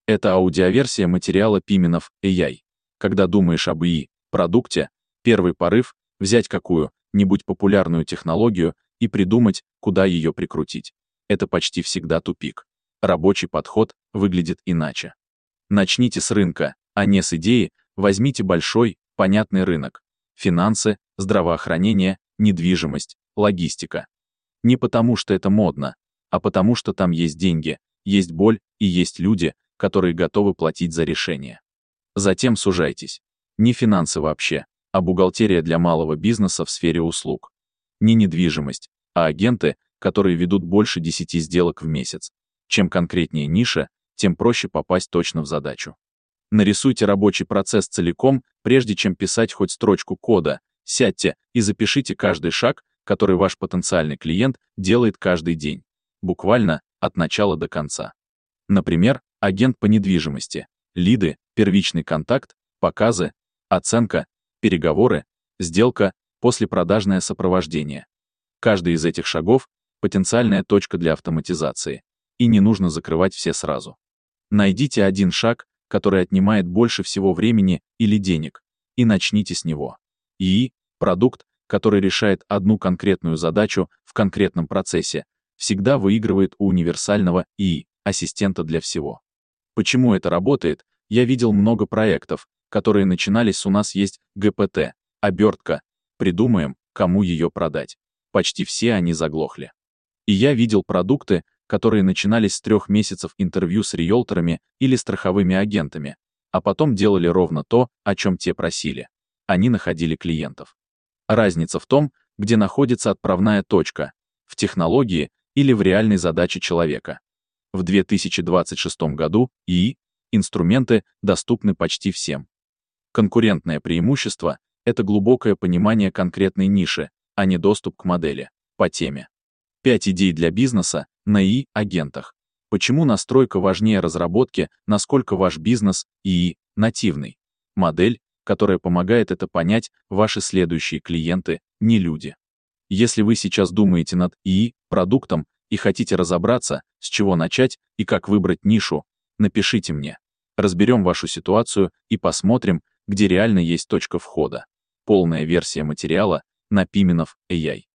Это аудиоверсия материала Пименов AI. Когда думаешь об ИИ, продукте, первый порыв — взять какую-нибудь популярную технологию и придумать, куда ее прикрутить. Это почти всегда тупик. Рабочий подход выглядит иначе. Начните с рынка, а не с идеи, возьмите большой, понятный рынок. Финансы, здравоохранение, недвижимость, логистика. Не потому, что это модно, а потому, что там есть деньги, есть боль и есть люди, которые готовы платить за решение. Затем сужайтесь. Не финансы вообще, а бухгалтерия для малого бизнеса в сфере услуг. Не недвижимость, а агенты, которые ведут больше 10 сделок в месяц. Чем конкретнее ниша, тем проще попасть точно в задачу. Нарисуйте рабочий процесс целиком, прежде чем писать хоть строчку кода. Сядьте и запишите каждый шаг, который ваш потенциальный клиент делает каждый день. Буквально от начала до конца. Например, агент по недвижимости, лиды, первичный контакт, показы, оценка, переговоры, сделка, послепродажное сопровождение. Каждый из этих шагов — потенциальная точка для автоматизации, и не нужно закрывать все сразу. Найдите один шаг, который отнимает больше всего времени или денег, и начните с него. ИИ — продукт, который решает одну конкретную задачу в конкретном процессе, всегда выигрывает у универсального ИИ, ассистента для всего. Почему это работает? Я видел много проектов, которые начинались с «у нас есть ГПТ», обертка, придумаем, кому ее продать. Почти все они заглохли. И я видел продукты, которые начинались с 3 месяцев интервью с риэлторами или страховыми агентами, а потом делали ровно то, о чем те просили. Они находили клиентов. Разница в том, где находится отправная точка — в технологии или в реальной задаче человека. В 2026 году ИИ инструменты доступны почти всем. Конкурентное преимущество — это глубокое понимание конкретной ниши, а не доступ к модели по теме. 5 идей для бизнеса на ИИ-агентах. Почему настройка важнее разработки, насколько ваш бизнес ИИ нативный? Модель, которая помогает это понять, ваши следующие клиенты, не люди. Если вы сейчас думаете над ИИ-продуктом и хотите разобраться, с чего начать и как выбрать нишу, напишите мне. Разберем вашу ситуацию и посмотрим, где реально есть точка входа. Полная версия материала на Пименов AI.